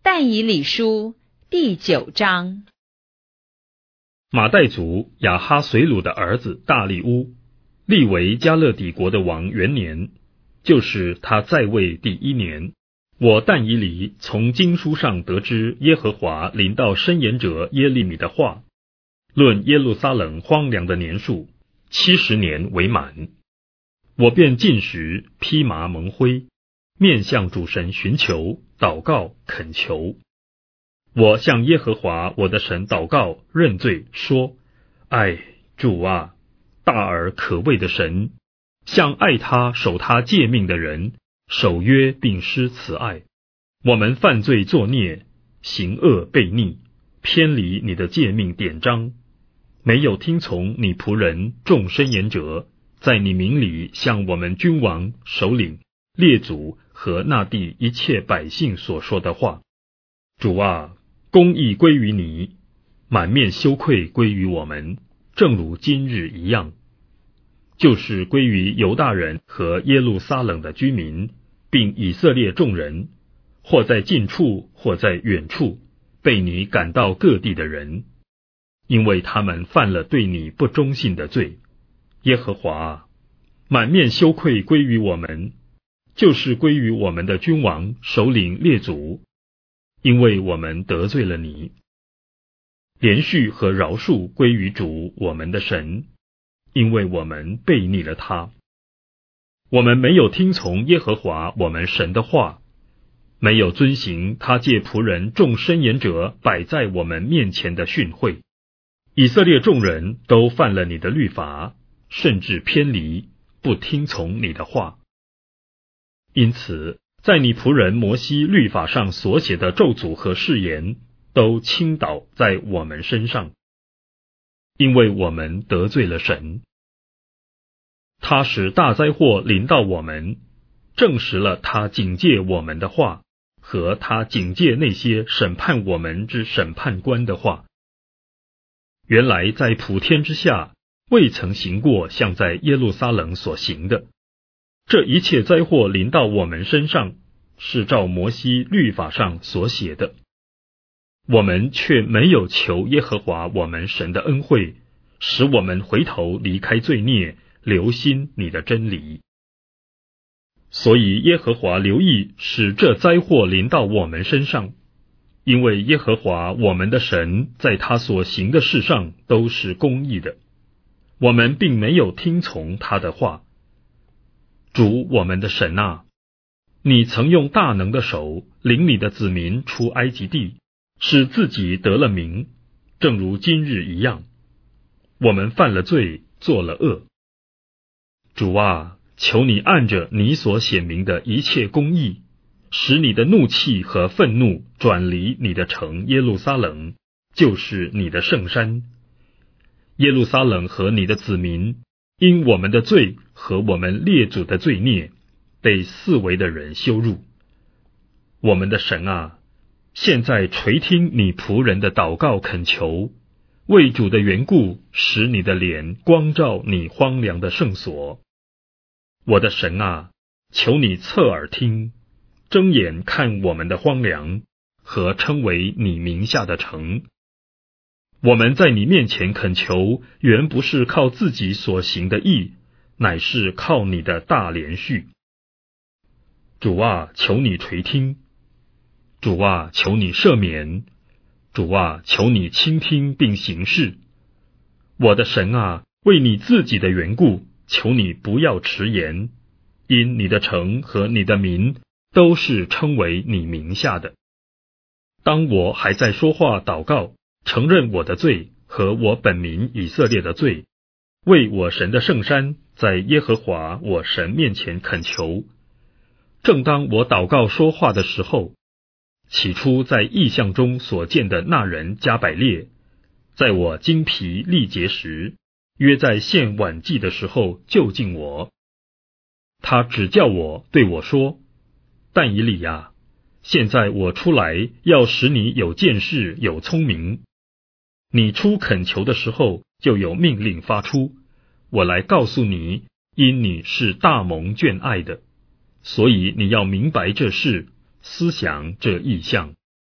但以理书第9章。 马代族亚哈随鲁的儿子大利乌，立为加勒底国的王元年，就是他在位第1年，我但以理从经书上得知耶和华临到申言者耶利米的话，论耶路撒冷荒凉的年数70年为满。我便进食，披麻蒙灰，面向主神寻求，祷告恳求。我向耶和华我的神祷告认罪，说：哎，主啊，大而可畏的神，向爱他守他诫命的人守约并施慈爱。我们犯罪作孽，行恶悖逆，偏离你的诫命典章，没有听从你仆人众申言者在你名里向我们君王、首领、列祖和那地一切百姓所说的话。主啊，公义归于你，满面羞愧归于我们，正如今日一样，就是归于犹大人和耶路撒冷的居民，并以色列众人，或在近处或在远处被你赶到各地的人，因为他们犯了对你不忠信的罪。耶和华啊，满面羞愧归于我们，就是归于我们的君王、首领、列祖，因为我们得罪了你。连续和饶恕归于主我们的神，因为我们背逆了他。我们没有听从耶和华我们神的话，没有遵行他借仆人众申言者摆在我们面前的训诲。以色列众人都犯了你的律法，甚至偏离，不听从你的话。因此，在你仆人摩西律法上所写的咒诅和誓言，都倾倒在我们身上，因为我们得罪了神。他使大灾祸临到我们，证实了他警戒我们的话，和他警戒那些审判我们之审判官的话。原来在普天之下，未曾行过像在耶路撒冷所行的。这一切灾祸临到我们身上，是照摩西律法上所写的。我们却没有求耶和华我们神的恩惠，使我们回头离开罪孽，留心你的真理。所以耶和华留意使这灾祸临到我们身上，因为耶和华我们的神在他所行的事上都是公义的，我们并没有听从他的话。主我们的神啊，你曾用大能的手领你的子民出埃及地，使自己得了名，正如今日一样。我们犯了罪，做了恶。主啊，求你按着你所显明的一切公义，使你的怒气和愤怒转离你的城耶路撒冷，就是你的圣山。耶路撒冷和你的子民，因我们的罪和我们列祖的罪孽，被四围的人羞辱。我们的神啊，现在垂听你仆人的祷告恳求，为主的缘故，使你的脸光照你荒凉的圣所。我的神啊，求你侧耳听，睁眼看我们的荒凉和称为你名下的城。我们在你面前恳求，原不是靠自己所行的义，乃是靠你的大怜恤。主啊，求你垂听。主啊，求你赦免。主啊，求你倾听并行事。我的神啊，为你自己的缘故，求你不要迟延，因你的城和你的民都是称为你名下的。当我还在说话祷告，承认我的罪和我本民以色列的罪，为我神的圣山在耶和华我神面前恳求。正当我祷告说话的时候，起初在异象中所见的那人加百列，在我精疲力竭时，约在献晚祭的时候就近我。他指教我，对我说：但以理啊，现在我出来要使你有见识，有聪明。你出恳求的时候，就有命令发出，我来告诉你，因你是大蒙眷爱的，所以你要明白这事，思想这异象。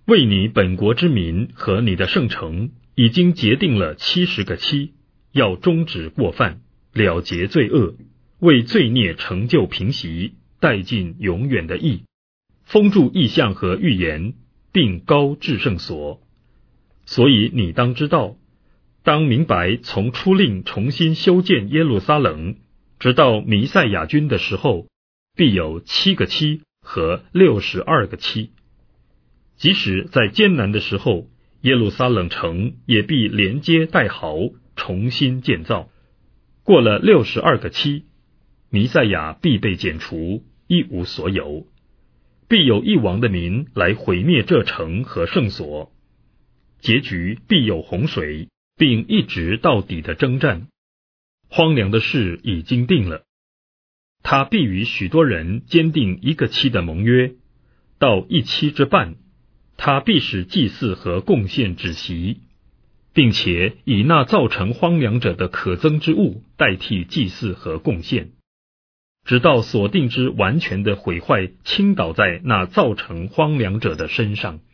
为你本国之民和你的圣城，已经结定了70个期，要终止过犯，了结罪恶，为罪孽成就平息，带进永远的义，封住异象和预言，并高至圣所。所以你当知道，当明白从出令重新修建耶路撒冷，直到弥赛亚军的时候，必有7个期和62个期。即使在艰难的时候，耶路撒冷城也必连接带壕，重新建造。过了62个期，弥赛亚必被剪除，一无所有，必有一王的民来毁灭这城和圣所。结局必有洪水，并一直到底的征战。荒凉的事已经定了，他必与许多人坚定1个期的盟约，到1期之半，他必使祭祀和贡献止息，并且以那造成荒凉者的可憎之物代替祭祀和贡献，直到所定之完全的毁坏倾倒在那造成荒凉者的身上。